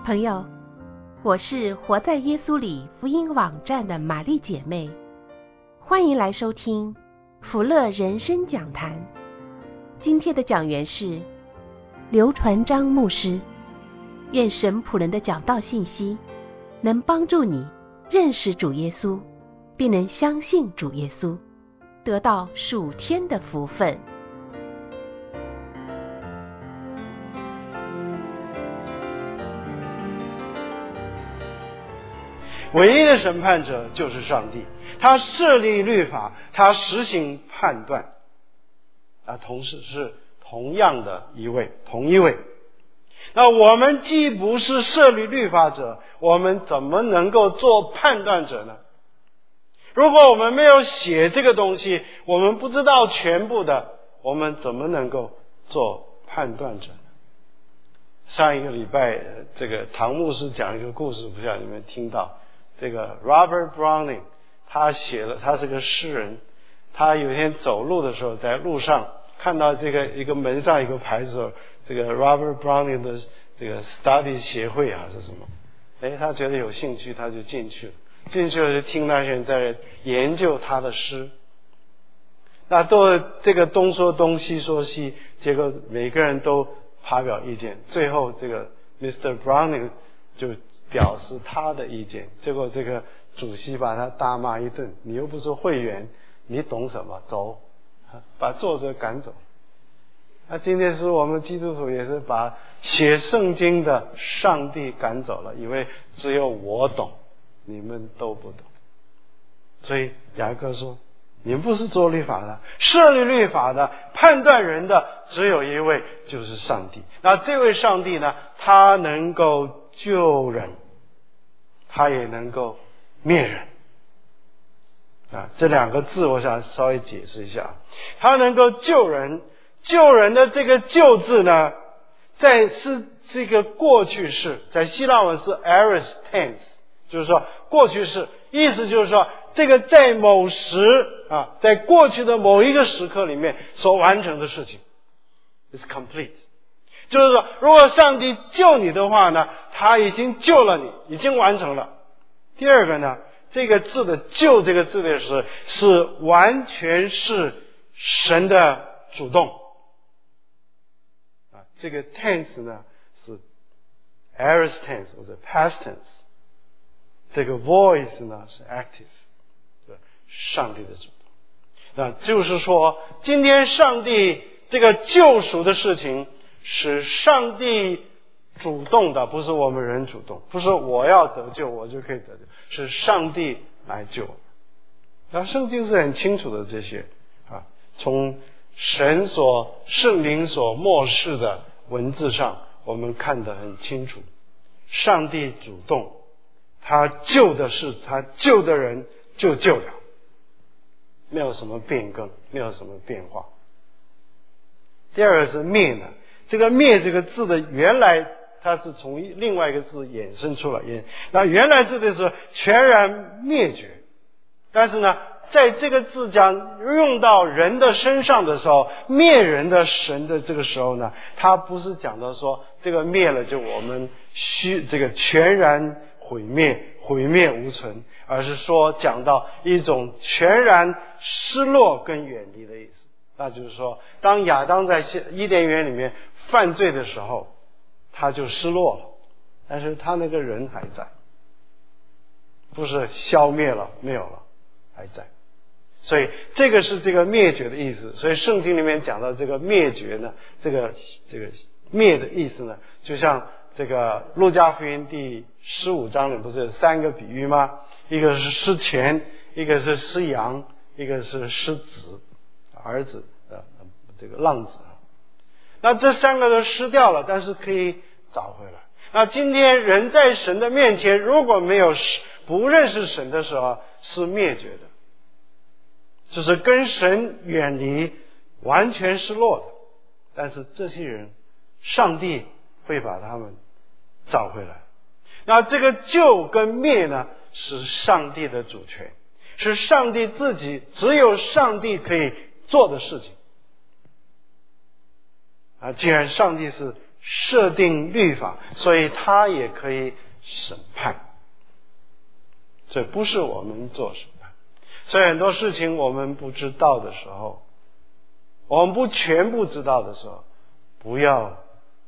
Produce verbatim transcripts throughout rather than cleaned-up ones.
朋友，我是活在耶稣里福音网站的玛丽姐妹，欢迎来收听福乐人生讲坛。今天的讲员是刘传章牧师。愿神仆人的讲道信息能帮助你认识主耶稣，并能相信主耶稣，得到属天的福分。 唯一的审判者就是上帝，他设立律法，他实行判断，啊，同时是同样的一位，同一位。那我们既不是设立律法者，我们怎么能够做判断者呢？如果我们没有写这个东西，我们不知道全部的，我们怎么能够做判断者呢？上一个礼拜，这个唐牧师讲一个故事，不知道你们听到。这个 Robert Browning 他写了，他是个诗人，他有一天走路的时候，在路上看到这个一个门上一个牌子，这个 Robert Browning 的这个 study 协会啊是什么？哎，他觉得有兴趣，他就进去了。进去了就听那些人在研究他的诗，那都这个东说东西说西，结果每个人都发表意见，最后这个 Mister Browning 就表示他的意见，结果这个主席把他大骂一顿，你又不是会员，你懂什么？走，把作者赶走。那今天是我们基督徒也是把写圣经的上帝赶走了，因为只有我懂，你们都不懂。所以雅各说，你们不是做律法的，设立律法的，判断人的只有一位，就是上帝。那这位上帝呢，他能够救人，他也能够灭人啊，这两个字我想稍微解释一下。他能够救人，救人的这个救字呢，在是这个过去式，在希腊文是 aorist tense， 就是说过去式，意思就是说这个在某时啊，在过去的某一个时刻里面所完成的事情 is complete。就是说，如果上帝救你的话呢，他已经救了你，已经完成了。第二个呢，这个字的救这个字的是是完全是神的主动啊，这个 tense 呢是 aorist tense 或者 past tense， 这个 voice 呢是 active， 上帝的主动。那就是说，今天上帝这个救赎的事情是上帝主动的，不是我们人主动，不是我要得救我就可以得救，是上帝来救我们。然后圣经是很清楚的，这些啊，从神所圣灵所默示的文字上，我们看得很清楚，上帝主动，他救的是他救的人就救了，没有什么变更，没有什么变化。第二个是灭呢，这个灭这个字的原来它是从另外一个字衍生出来，那原来字的是全然灭绝，但是呢在这个字讲用到人的身上的时候，灭人的神的这个时候呢，它不是讲到说这个灭了就我们虚这个全然毁灭毁灭无存，而是说讲到一种全然失落跟远离的意思。那就是说，当亚当在伊甸园里面犯罪的时候，他就失落了，但是他那个人还在，不是消灭了没有了，还在。所以这个是这个灭绝的意思。所以圣经里面讲到这个灭绝呢，这个这个灭的意思呢，就像这个路加福音第十五章里不是有三个比喻吗？一个是失钱，一个是失羊，一个是失子儿子的这个浪子。那这三个都失掉了，但是可以找回来。那今天人在神的面前，如果没有不认识神的时候，是灭绝的，就是跟神远离，完全失落的。但是这些人，上帝会把他们找回来。那这个救跟灭呢，是上帝的主权，是上帝自己，只有上帝可以做的事情。啊，既然上帝是设定律法，所以他也可以审判。所以不是我们做审判。所以很多事情我们不知道的时候，我们不全部知道的时候，不要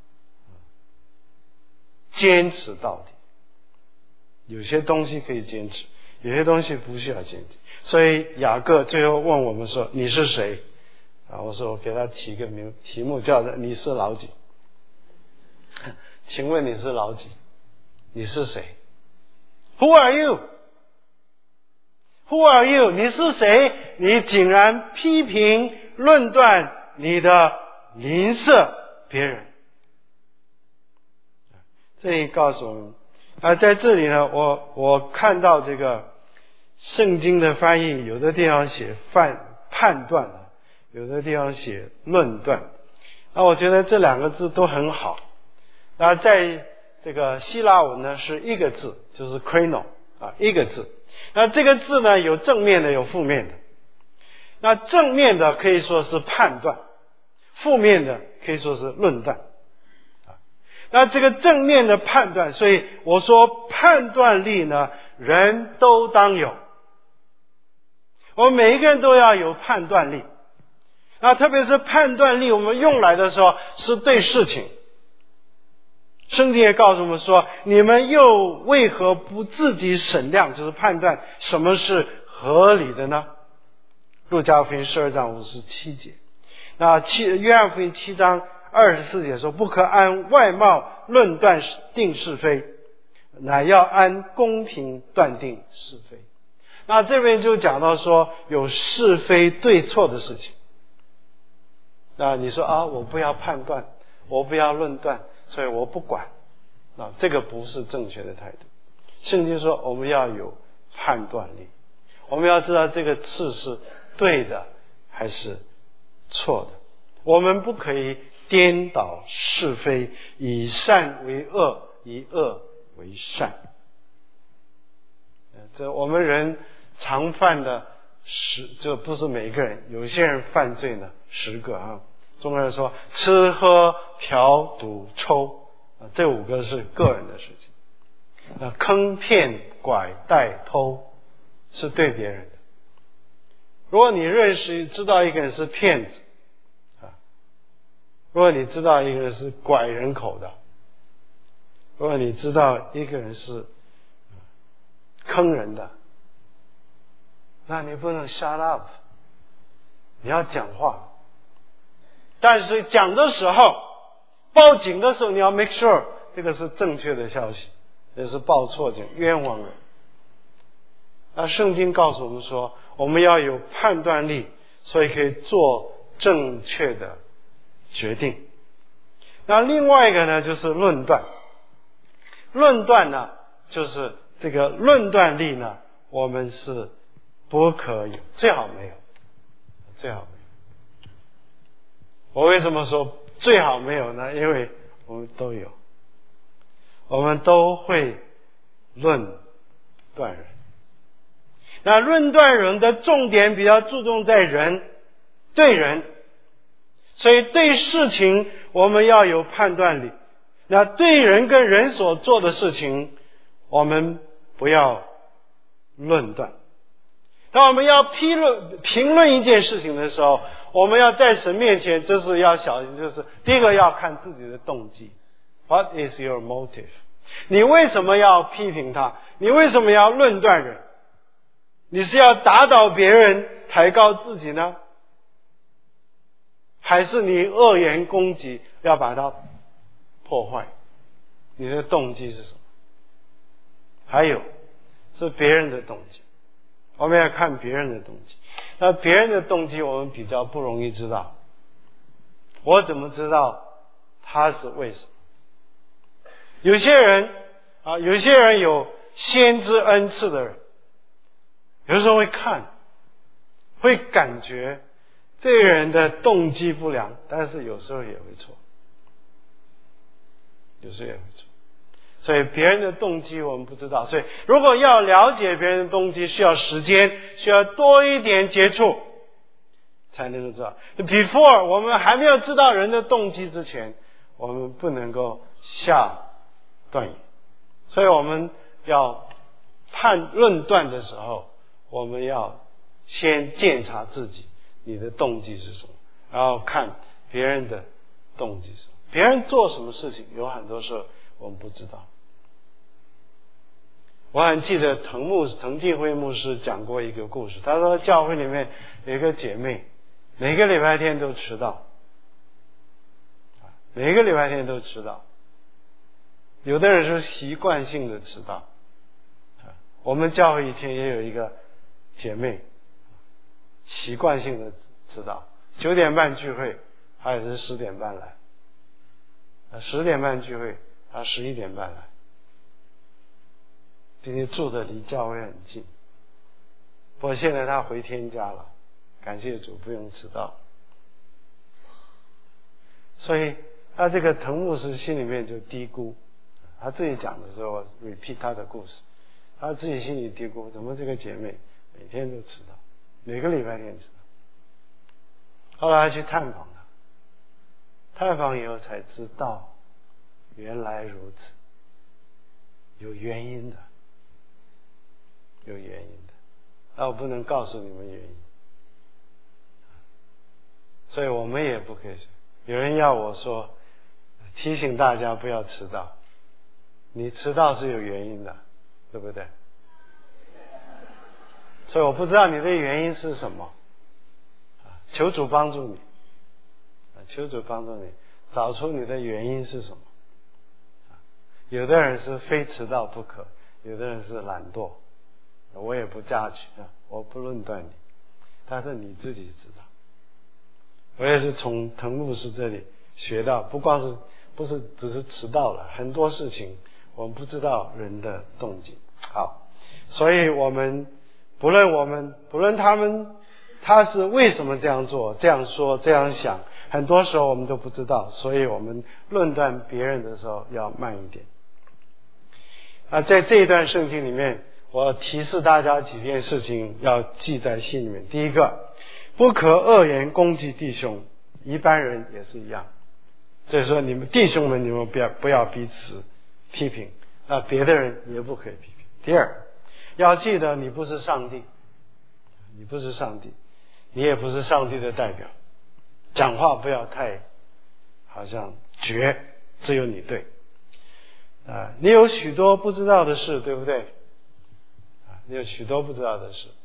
坚持到底。有些东西可以坚持，有些东西不需要坚持。所以雅各最后问我们说：“你是谁？”啊，我说我给他提个名题目叫做“你是老几”。请问你是老几？你是谁 ？Who are you？ Who are you？ 你是谁？你竟然批评论断你的邻舍别人。这里告诉我们，啊，在这里呢，我我看到这个圣经的翻译，有的地方写判判断，有的地方写论断。那我觉得这两个字都很好。那在这个希腊文呢，是一个字，就是 krino 啊，一个字。那这个字呢，有正面的，有负面的。那正面的可以说是判断，负面的可以说是论断。啊，那这个正面的判断，所以我说判断力呢，人都当有。我们每一个人都要有判断力。那特别是判断力，我们用来的时候是对事情。圣经也告诉我们说，你们又为何不自己审量，就是判断什么是合理的呢？路加福音十二章五十七节。那七约翰福音七章二十四节说，不可按外貌论断定是非，乃要按公平断定是非。那这边就讲到说，有是非对错的事情。那你说啊，我不要判断，我不要论断，所以我不管。那这个不是正确的态度。圣经说我们要有判断力，我们要知道这个事是对的还是错的。我们不可以颠倒是非，以善为恶，以恶为善。这我们人常犯的十，这不是每个人，有些人犯罪呢十个啊。中国人说吃喝嫖赌抽，这五个是个人的事情。那坑骗拐带偷是对别人的。如果你认识知道一个人是骗子啊，如果你知道一个人是拐人口的，如果你知道一个人是坑人的，那你不能 shut up， 你要讲话。但是讲的时候，报警的时候，你要 make sure 这个是正确的消息，也是报错警，冤枉人。那圣经告诉我们说，我们要有判断力，所以可以做正确的决定。那另外一个呢，就是论断。论断呢，就是这个论断力呢，我们是不可有，最好没有，最好没有。我为什么说最好没有呢？因为我们都有，我们都会论断人。那论断人的重点比较注重在人，对人，所以对事情我们要有判断力。那对人跟人所做的事情，我们不要论断。当我们要批论评论一件事情的时候，我们要在神面前，就是要小心，就是第一个要看自己的动机。What is your motive？ 你为什么要批评他？你为什么要论断人？你是要打倒别人，抬高自己呢？还是你恶言攻击，要把它破坏？你的动机是什么？还有是别人的动机，我们要看别人的动机。那别人的动机我们比较不容易知道，我怎么知道他是为什么？有些人啊，有些人有先知恩赐的人，有时候会看，会感觉这个人的动机不良，但是有时候也会错，有时候也会错。所以别人的动机我们不知道，所以如果要了解别人的动机，需要时间，需要多一点接触才能够知道。Before 我们还没有知道人的动机之前， 我们不能够下断言。所以我们要判论断的时候，我们要先检查自己，你的动机是什么，然后看别人的动机是什么。别人做什么事情，有很多时候我们不知道。我很记得滕牧滕敬辉牧师讲过一个故事，他说教会里面有一个姐妹，每个礼拜天都迟到，每个礼拜天都迟到。有的人是习惯性的迟到。我们教会以前也有一个姐妹，习惯性的迟到，九点半聚会，她也是十点半来；十点半聚会，她十一点半来。今天住的离教会很近，不过现在她回天家了，感谢主，不用迟到。所以他这个滕牧师心里面就嘀咕，他自己讲的时候 repeat 他的故事，他自己心里嘀咕，怎么这个姐妹每天都迟到，每个礼拜天迟到。后来他去探访她，探访以后才知道原来如此，有原因的，有原因的，那我不能告诉你们原因，所以我们也不可以。有人要我说提醒大家不要迟到，你迟到是有原因的，对不对？所以我不知道你的原因是什么，求主帮助你，求主帮助你找出你的原因是什么。有的人是非迟到不可，有的人是懒惰，我也不加取，我不论断你，但是你自己知道。我也是从滕牧师这里学到，不光是不是只是迟到了，很多事情我们不知道人的动机。好，所以我们不论我们不论他们他是为什么这样做、这样说、这样想，很多时候我们都不知道，所以我们论断别人的时候要慢一点。啊，在这一段圣经里面，我提示大家几件事情要记在心里面。第一个，不可恶言攻击弟兄，一般人也是一样。所以说你们弟兄们，你们不要不要彼此批评，那别的人也不可以批评。第二，要记得你不是上帝，你不是上帝，你也不是上帝的代表，讲话不要太好像绝，只有你对啊，你有许多不知道的事，对不对啊？你有许多不知道的事，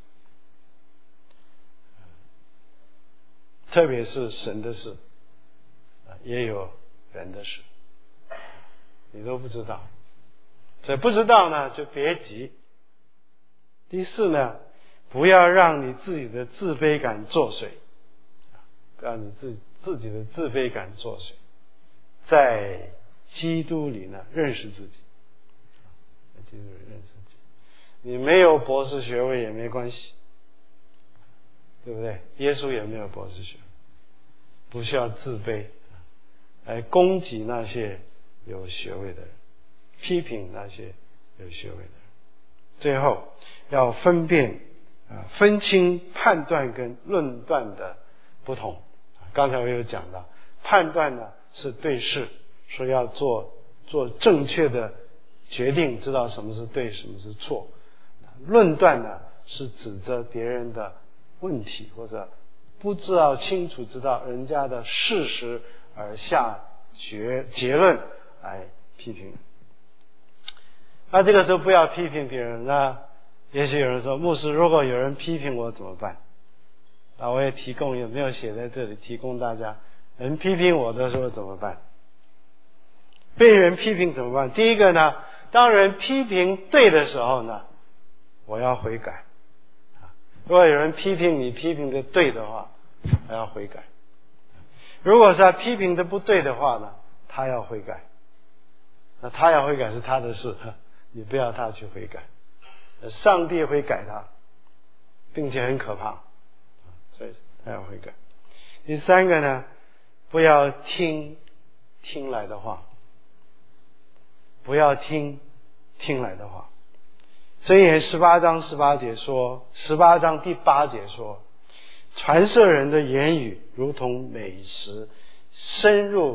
特别是神的事，也有人的事，你都不知道。所以不知道呢，就别急。第四呢，不要让你自己的自卑感作祟，不要你自自己的自卑感作祟，在基督里呢认识自己，在基督里认识自己。你没有博士学位也没关系，对不对？耶稣也没有博士学位，不需要自卑来攻击那些有学位的人，批评那些有学位的人。最后要分辨啊，分清判断跟论断的不同。刚才我有讲到，判断呢是对事，说要做做正确的决定，知道什么是对，什么是错。论断呢是指责别人的问题，或者不知道清楚知道人家的事实而下结结论来批评。那这个时候不要批评别人。那也许有人说，牧师，如果有人批评我怎么办？啊，我也提供，也没有写在这里，提供大家，人批评我的时候怎么办？被人批评怎么办？第一个呢，当人批评对的时候呢，我要悔改。如果有人批评你批评的对的话，他要悔改。如果是他批评的不对的话呢，他要悔改。那他要悔改是他的事，你不要他去悔改，上帝会改他，并且很可怕，所以他要悔改。第三个呢，不要听听来的话，不要听听来的话。箴言十八章十八节说，十八章第八节说，传授人的言语如同美食，深入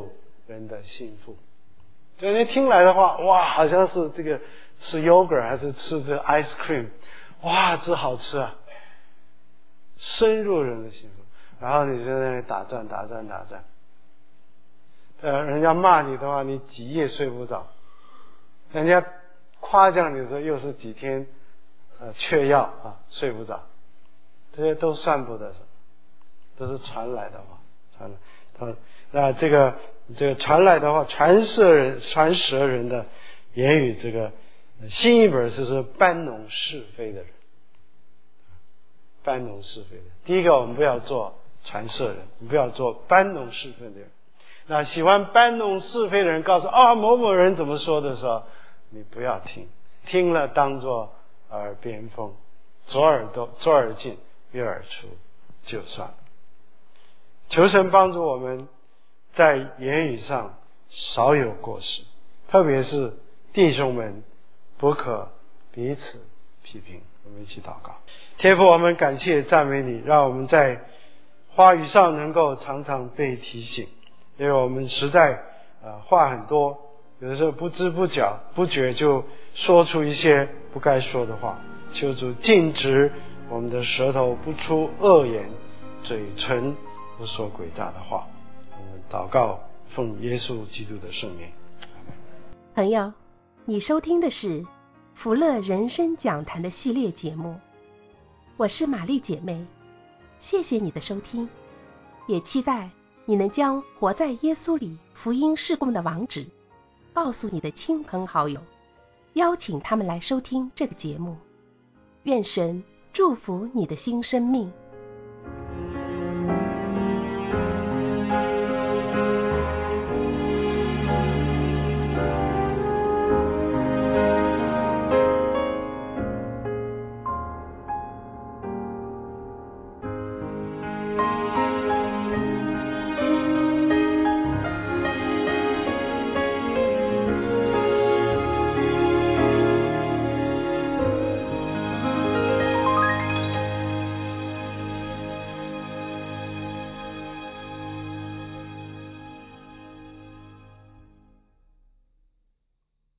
人的心腹。所以你听来的话，哇，好像是这个吃 yogurt 还是吃这 ice cream， 哇，这好吃啊，深入人的心腹。然后你就在那里打转打转打转，呃，人家骂你的话，你几夜睡不着；人家夸奖你的时候，又是几天呃缺药啊，睡不着。这些都算不得什么，都是传来的话，传来。他那这个这个传来的话，传舌人传舌人的言语，这个新一本就是搬弄是非的人，搬弄是非的。第一个，我们不要做传舌人，不要做搬弄是非的人。那喜欢搬弄是非的人告诉啊某某人怎么说的时候，你不要听，听了当作耳边风，左耳朵左耳进右耳出就算了。求神帮助我们在言语上少有过失，特别是弟兄们不可彼此批评。我们一起祷告。天父，我们感谢赞美你，让我们在话语上能够常常被提醒，因为我们实在呃话很多，有的时候不知不觉不觉就说出一些不该说的话。求主禁止我们的舌头不出恶言，嘴唇不说诡诈的话。我们祷告奉耶稣基督的圣名。 朋友，你收听的是福乐人生讲坛的系列节目，我是玛丽姐妹，谢谢你的收听，也期待你能将活在耶稣里福音事工的网址告诉你的亲朋好友，邀请他们来收听这个节目。愿神祝福你的新生命。